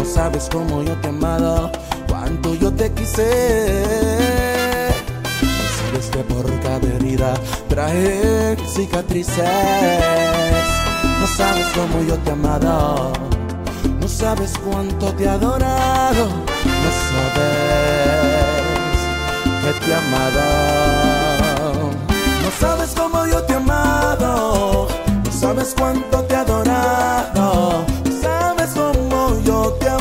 sabes cómo yo te he amado, cuánto yo te quise. No sabes que por cada herida trae cicatrices. No sabes cómo yo te he amado, no sabes cuánto te he adorado, no sabes que te he amado. No sabes cómo yo te he amado, no sabes cuánto te he adorado, no sabes cómo yo te he